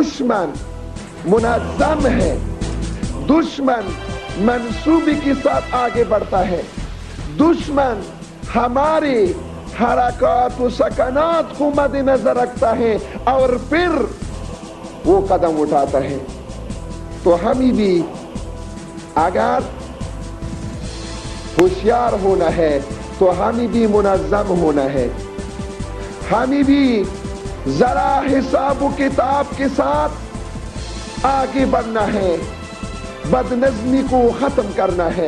دشمن منظم ہے، دشمن منصوبے کے ساتھ آگے بڑھتا ہے، دشمن ہماری حرکات و سکنات کو مد نظر رکھتا ہے اور پھر وہ قدم اٹھاتا ہے۔ تو ہمیں بھی اگر ہوشیار ہونا ہے تو ہمیں بھی منظم ہونا ہے، ہمیں بھی ذرا حساب و کتاب کے ساتھ آگے بڑھنا ہے، بد نظمی کو ختم کرنا ہے۔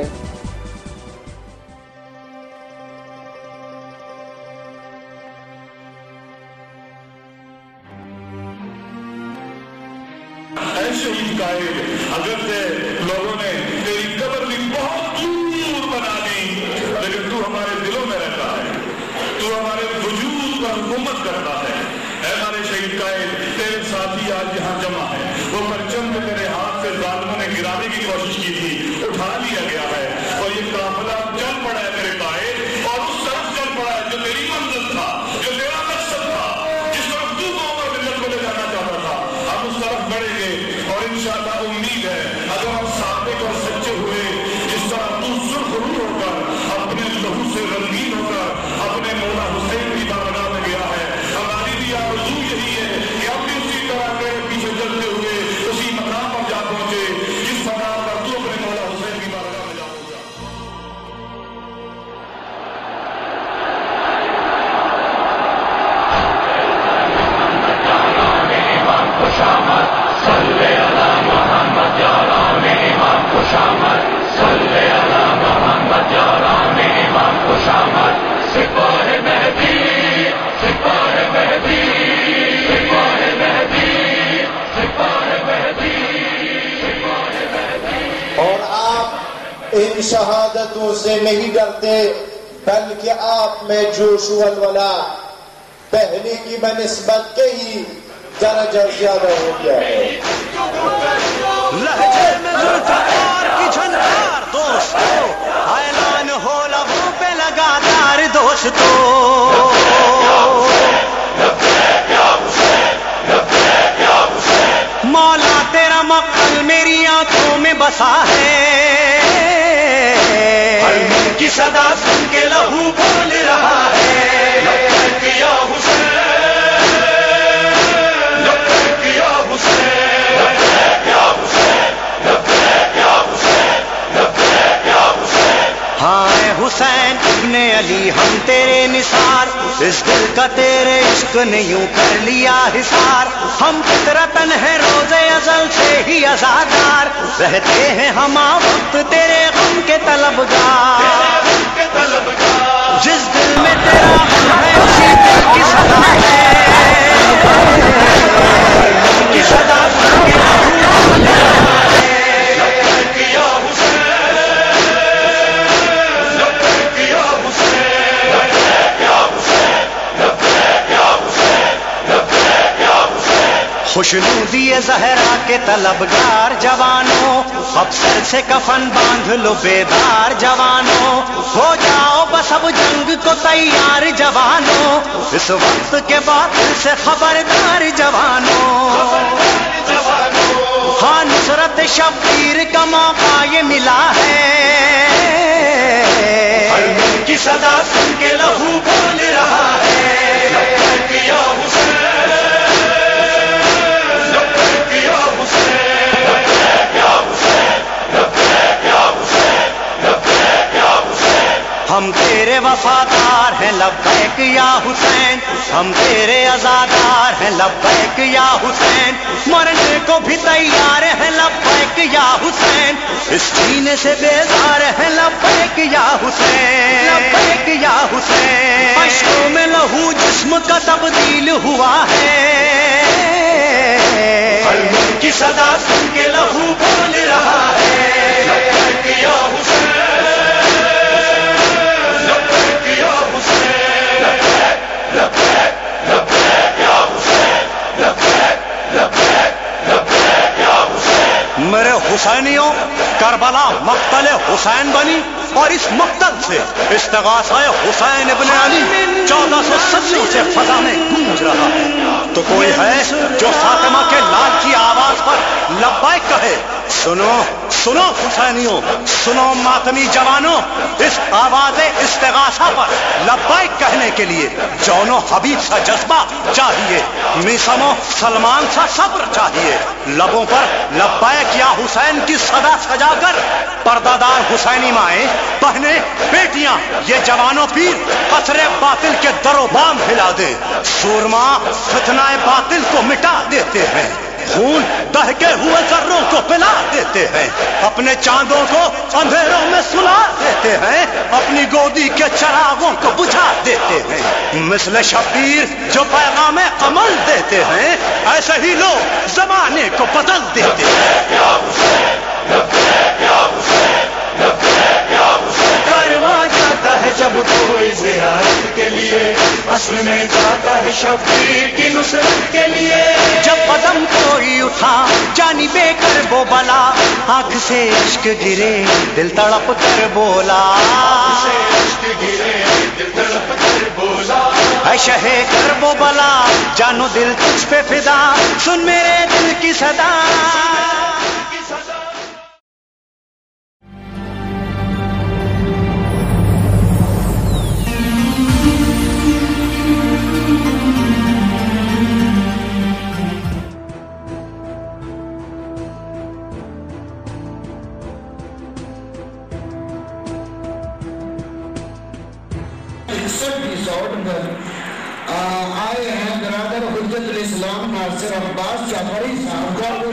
اے شہید قائد، اگرچہ لوگوں نے تیری قبر بھی بہت دور بنا لی، لیکن تو ہمارے دلوں میں رہتا ہے، تو ہمارے وجود پر حکومت کرتا ہے۔ اے ہمارے شہید قائد، تیرے ساتھی آج یہاں جمع ہے، وہ پرچم میں تیرے ہاتھ سے ظالموں نے گرانے کی کوشش کی تھی، اٹھا لیا گیا ہے، اور یہ قافلہ چل پڑا ہے تیرے قائد، اور اس طرف چل پڑا ہے جو تیری منزل تھا، جو تیرا مقصد تھا، جس طرف تو قوم اور ملت کو لے جانا چاہتا تھا۔ ہم اس طرف بڑھیں گے، اور انشاءاللہ امید ہے اگر ہم صادق اور سچے ہوئے، جس طرح تو سرخ رو ہو کر اپنے لہو سے رنگین ہو کر اپنے مولا حسین کی بارگاہ میں گیا ہے، ہماری بھی آرزو یہی ہے کہ ہم بھی اسی طرح کے پیچھے چلتے ہوئے اسی مقام پر جا پہنچے جس مقام پر تو اپنے مولا حسین کی بارگاہ میں جا پہنچا۔ اور آپ ان شہادتوں سے نہیں ڈرتے، بلکہ آپ میں جوش و ولولہ پہلے کی بنسبت کے ہی درجہ زیادہ ہو گیا ہے۔ لہجے میں ذوالفقار کی جھنکار دوستو، اعلان ہو لبوں پہ لگاتار دوستو، مولا تیرا مقبل میری آنکھوں میں بسا ہے، حلم کی صدا سن کے لہو بول رہا ہے، لبیک یا حسین، لبیک یا حسین، لبیک یا حسین، لبیک یا حسین، لبیک یا حسین۔ ہاں اے حسین ابن علی ہم تیرے نثار، اس دل کا تیرے عشق نے یوں کر لیا حصار، ہم فطرتاً ہیں روز ازل سے ہی آزادار، رہتے ہیں ہم وقت تیرے غم کے طلبگار، جس دل میں تیرا غم ہے اسی دل کی صدا ہے، کی صدا سن کے لہو بول رہا ہے، لبیک یا حسین، لبیک یا حسین، لبیک یا حسین، لبیک یا حسین، لبیک یا حسین۔ خوشنودی زہرا کے طلبگار جوانوں، اب سر سے کفن باندھ لو بیدار جوانوں، ہو جاؤ بس اب جنگ کو تیار جوانوں، اس وقت کے باطل سے خبردار جوانوں، ہاں نصرت شبیر کا موقع یہ ملا ہے، حلم کی صدا سن کے لہو بول رہا ہے، لبیک یا حسین، لبیک یا حسین، لبیک یا حسین، لبیک یا حسین، لبیک یا حسین۔ ہم تیرے وفادار ہیں لبیک یا حسین، ہم تیرے عزادار ہیں لبیک یا حسین، مرنے کو بھی تیار ہیں لبیک یا حسین، اس سینے سے بیزار ہیں لبیک یا حسین، لبیک یا حسین۔ اشکوں میں لہو جسم کا تبدیل ہوا ہے، حلم کی صدا سن کے لہو بول رہا ہے، لبیک یا حسین، لبیک یا حسین، لبیک، لبیک، لبیک یا حسین، لبیک، لبیک، لبیک یا حسین۔ میرے حسینیوں، کربلا مقتل حسین بنی، اور اس مقتل سے استغاثہ حسین ابن علی 1400 صدیوں سے فضا میں گونج رہا ہے۔ تو کوئی ہے جو فاطمہ کے لال کی آواز پر لبیک کہے؟ سنو سنو حسینیوں، سنو ماتمی جوانوں، اس آواز استغاثہ پر لبیک کہنے کے لیے جون و حبیب سا جذبہ چاہیے، میثم و سلمان سا صبر چاہیے۔ لبوں پر لبیک یا حسین کی صدا سجا کر پردہ دار حسینی مائیں، بہنیں، بیٹیاں، یہ جوانوں پیر قصر باطل کے در و بام ہلا دے۔ سورما فتنہ باطل کو مٹا دیتے ہیں، خون دہکے ہوئے ذروں کو پلا دیتے ہیں، اپنے چاندوں کو اندھیروں میں سلا دیتے ہیں، اپنی گودی کے چراغوں کو بجھا دیتے ہیں۔ مثل شبیر جو پیغام عمل دیتے ہیں، ایسے ہی لوگ زمانے کو بدل دیتے ہیں۔ کارواں جاتا ہے جب کوئی زیارت کے لیے، اصل میں جاتا ہے شبیر کی نصرت کے لیے۔ جب قدم کوئی اٹھا جانب کرب و بلا، آنکھ سے عشق گرے دل تڑپ کر بولا، اے شہ کرب و بلا جانو دل تجھ پہ فدا، سن میرے دل کی صدا۔ آئے ہیں برادر حجت الاسلام ناصر عباس جعفری صاحب کا۔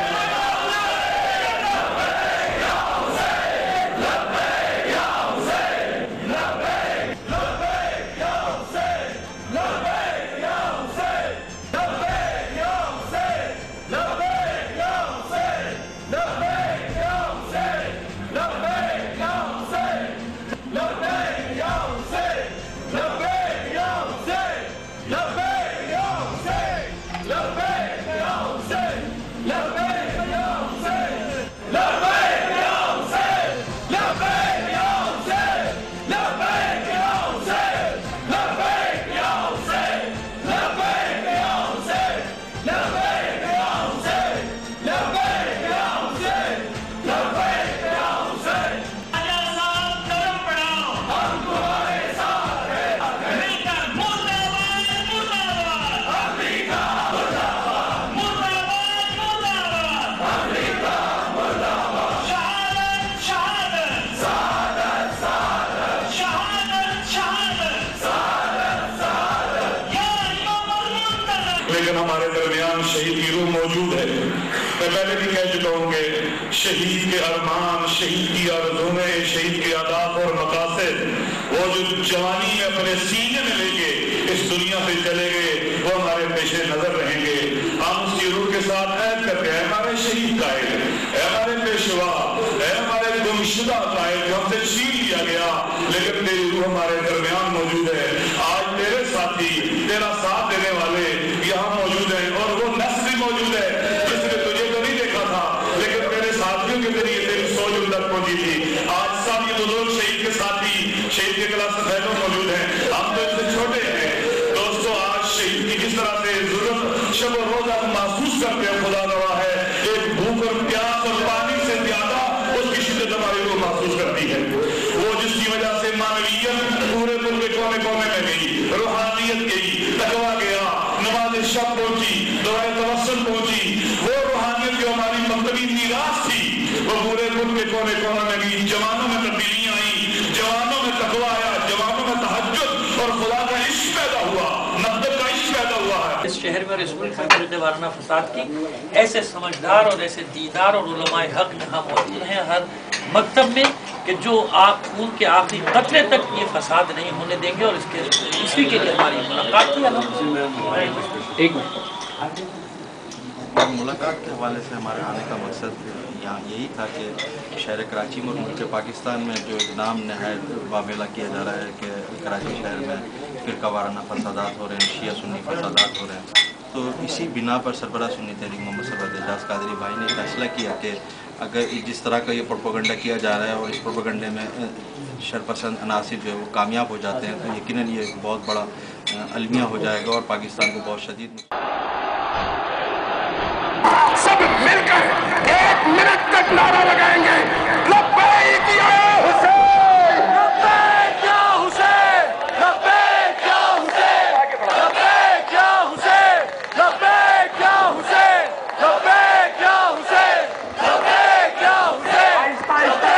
لیکن ہمارے درمیان شہید کی روح موجود ہے۔ میں پہلے بھی کہہ چکا ہوں کہ شہید کے ارمان، شہید کی آرزویں، شہید کے اہداف اور مقاصد، وہ جو جوانی میں اپنے سینے میں لے کے اس دنیا سے چلے گئے، وہ ہمارے پیش نظر رہیں گے۔ ہم اس کی روح کے ساتھ عہد کرتے ہیں، ہمارے شہید قائد، اے ہمارے پیشوا، اے ہمارے گمشدہ قائد جو ہم سے چھین لیا گیا، لیکن تیری روح ہمارے درمیان موجود ہے۔ آج تیرے ساتھی، تیرا ساتھ دینے والے یہاں موجود ہیں، اور وہ نسل بھی موجود ہے جس نے تجھے تو نہیں دیکھا تھا، لیکن میرے ساتھیوں کے ذریعے تیری سوچ ان تک پہنچی تھی۔ آج سب یہ بزرگ شہید کے ساتھی، شہید کے کلاس فیلو موجود ہیں، ہم تو ان سے چھوٹے ہیں۔ دوستو، آج شہید کی جس طرح سے ضرورت شب و روز ہم محسوس کرتے ہیں، خدا گواہ ہے، ایک بھوک اور پیاس اور پانی سے زیادہ اس کی شدت ہماری روح محسوس کرتی ہے۔ وہ جس کی وجہ سے معنویت پورے ملک کے کونے کونے میں گئی، روحانیت گئی، تقویٰ گیا، نماز شب پہنچی، دعائے توسل پہنچی، وہ روحانیت جو ہماری مکتبی میراث تھی، وہ پورے ملک کے کونے کونے میں گئی۔ جوانوں میں تبدیلیاں آئیں، جوانوں میں تقویٰ آیا، جوانوں میں تہجد اور خدا کا عشق پیدا ہوا، مقدس کا عشق پیدا ہوا ہے۔ اس شہر میں اور اس ملک میں طریقے وارانہ فساد کی ایسے سمجھدار اور ایسے دیندار اور علماء حق یہاں موجود ہیں ہر مکتب میں، کہ جو آپ خون کے آخری قطرے تک یہ فساد نہیں ہونے دیں گے، اور اس کے اسی کے لیے ہماری ملاقات تھی۔ ایک ملاقات کے حوالے سے ہمارے آنے کا مقصد یہاں یہی تھا کہ شہر کراچی میں اور ملک پاکستان میں جو اقدام نہایت واویلا کیا جا رہا ہے کہ کراچی شہر میں فرقہ وارانہ فسادات ہو رہے ہیں، شیعہ سنی فسادات ہو رہے ہیں، تو اسی بنا پر سربراہ سنی تحریک محمد سرور اعجاز قادری بھائی نے فیصلہ کیا کہ अगर जिस तरह का ये प्रोपेगेंडा किया जा रहा है और इस प्रोपेगेंडे में शरपसंद अनासिर जो है वो कामयाब हो जाते हैं, तो यकीनन ये एक बहुत बड़ा अलमिया हो जाएगा और पाकिस्तान को बहुत शदीद सब मिलकर 1 मिनट तक नारा लगाएंगे, लब्बैक या हुसैन, लब्बैक या हुसैन, लब्बैक या हुसैन, लब्बैक या हुसैन, लब्बैक या हुसैन, लब्बैक या हुसैन, लब्बैक या हुसैन। आहिस्ता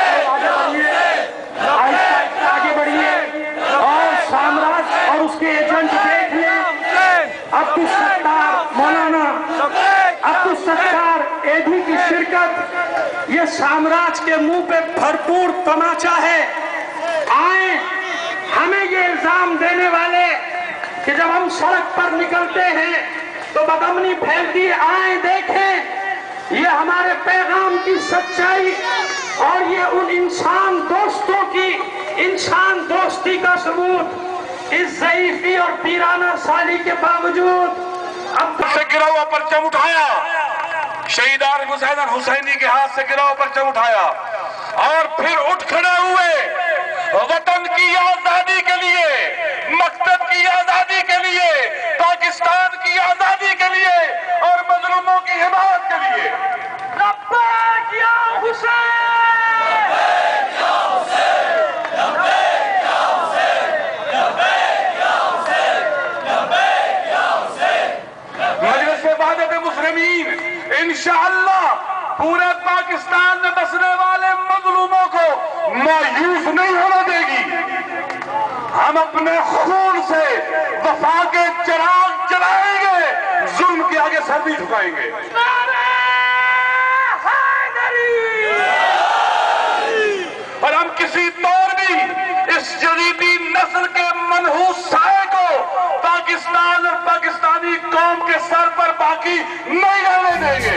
आगे बढ़िए और साम्राज्य और उसके एजेंट देख लें। अब्दुल सत्तार मौलाना अब्दुल सत्तार एडी की शिरकत ये साम्राज्य के मुंह पे भरपूर तमाचा है। आए हमें ये इल्जाम देने वाले कि जब हम सड़क पर निकलते हैं तो बदअमनी फैलती है, आए देखें ये हमारे पैगाम की सच्चाई और ये उन इंसान दोस्तों की इंसान दोस्ती का सबूत इस ज़ईफ़ी और पीराना साली के बावजूद अब से गिरा हुआ परचम उठाया, शहीदान हुसैन हुसैनी के हाथ से गिरा हुआ परचम उठाया और फिर उठ खड़े हुए वतन की आजादी के लिए, मकसद की आजादी के लिए, पाकिस्तान की आजादी के लिए और मजलूमों की हिमायत के लिए। लब्बैक या हुसैन, लब्बैक या हुसैन, लब्बैक या हुसैन, लब्बैक या हुसैन, लब्बैक या हुसैन। मजलिस वहदत मुस्लिमीन इंशाअल्लाह पूरे पाकिस्तान में बसने वाले मजलूमों को मायूस नहीं होने देगी। हम अपने खून से वफा के चिराग जलाएंगे, जुल्म के आगे सर नहीं झुकाएंगे। और हम किसी तौर भी इस जदीदी नस्ल के मनहूस साए को पाकिस्तान और पाकिस्तानी कौम के सर पर बाकी नहीं रहने देंगे।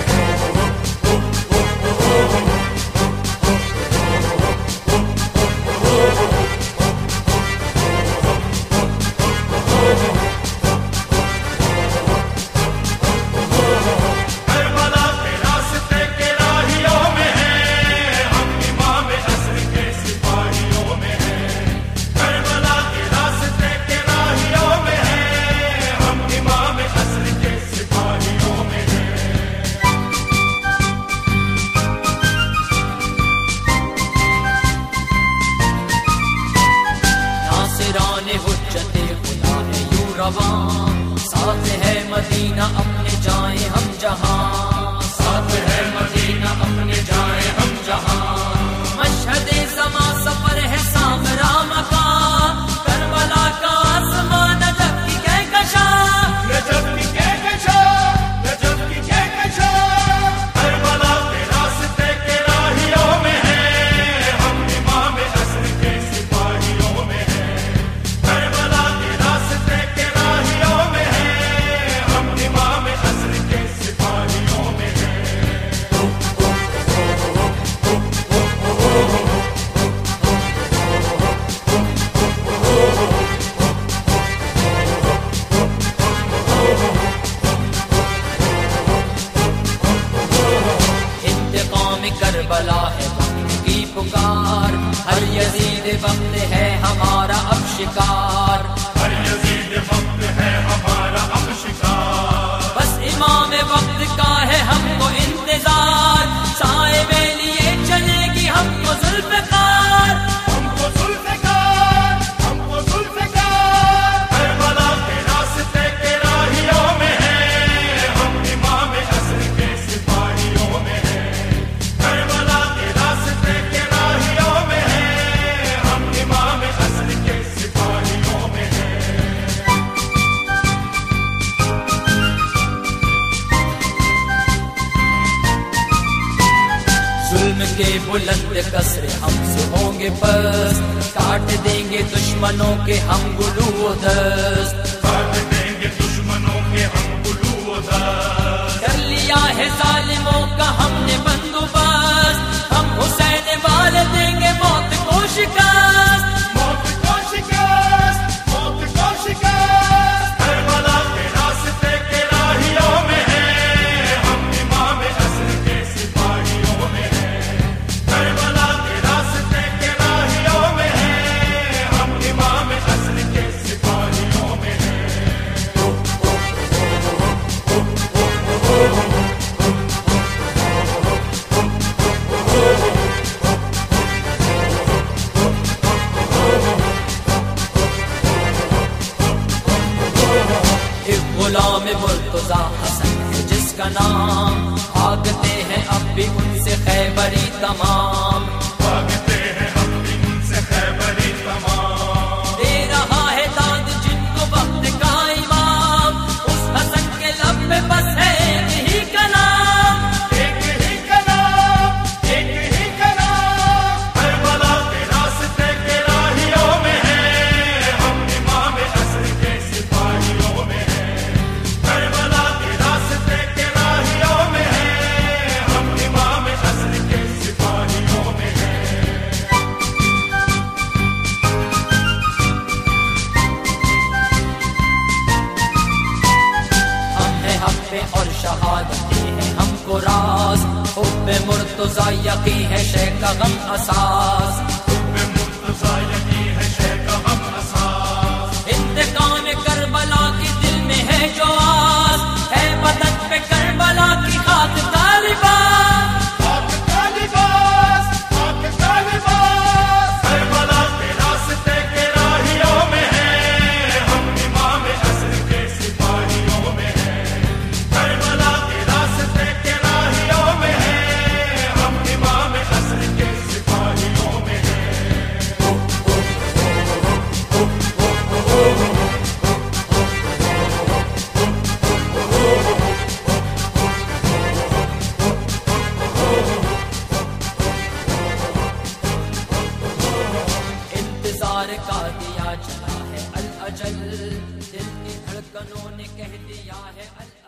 साथ है मदीना अपने जाएं हम जहां, साथ है मदीना अपने जाएं हम जहां। मशहदे समा सफर है सामरा मकान, करबला का आसमान नजफ की कहकशा, नजफ की कहकशा, नजफ की कहकशा। करबला के रास्ते के राहियों में है, हम इमाम असर के सिपाहियों में है। करबला के रास्ते के राहियों में है, हम इमाम असर के सिपाहियों में है। इंतकाम करबला है वक्त की पुकार, हर यजीद वक्त है हमारा अब शिकार, हर यजीद वक्त है हमारा अब शिकार। बस इमाम वक्त का है हमको इंतजार, साए में लिए चलेगी हमको जुल्फ़कार, हमको जुल्फ़कार, हमको जुल्फ़कार। करबला के रास्ते के राहियों में है, हम इमाम असर के सिपाहियों में है। करबला के रास्ते के राहियों में है, हम इमाम असर के सिपाहियों में है। जुल्म के बुलंद कसरे हमसे होंगे बस, काट देंगे दुश्मनों के हम गुलू दस्त, काट देंगे दुश्मनों के हम गुलू दस्त। कर लिया है जालिमों का हमने बंदोबस्त, हम हुसैन वाले देंगे मौत को शिकस्त, मौत को शिकस्त, मौत को शिकस्त। करबला के रास्ते के राहियों में है, हम इमाम असर के सिपाहियों में کا نام، بھاگتے ہیں اب بھی ان سے خیبری تمام، بھاگتے ہیں اب بھی ان سے خیبری تمام، دے رہا ہے داد جن کو وقت کا امام، اس حسن کے لب پہ بس ہے ایک ہی کلام، ایک ہی کلام، ایک ہی کلام، کربلا کے راستے کے راہیوں میں ہے، ہم امام عصر کے سپاہیوں میں ہے، کربلا کے راستے کے راہیوں میں ہے، ہم امام عصر کے سپاہیوں میں ہے۔ ہم ہیں حق پہ اور شہادت ہے ہم کو راز، حب مرتضیٰ یقین ہے شے کا غم اساس، حب مرتضیٰ یقین ہے شے کا غم اساس، انتقام کربلا کی دل میں ہے جو آس، ہے بدن پہ کربلا کی خاک کا لباس، خاک کا لباس، خاک کا لباس، کربلا کے راستے کے راہیوں میں ہے، ہم امام عصر کے سپاہیوں میں ہے، کربلا کے راستے کے راہیوں میں ہے، ہم امام عصر کے سپاہیوں میں ہے۔ انتظار کا دیا چلا ہے الاجل، دل کی دھڑکنوں نے کہہ دیا ہے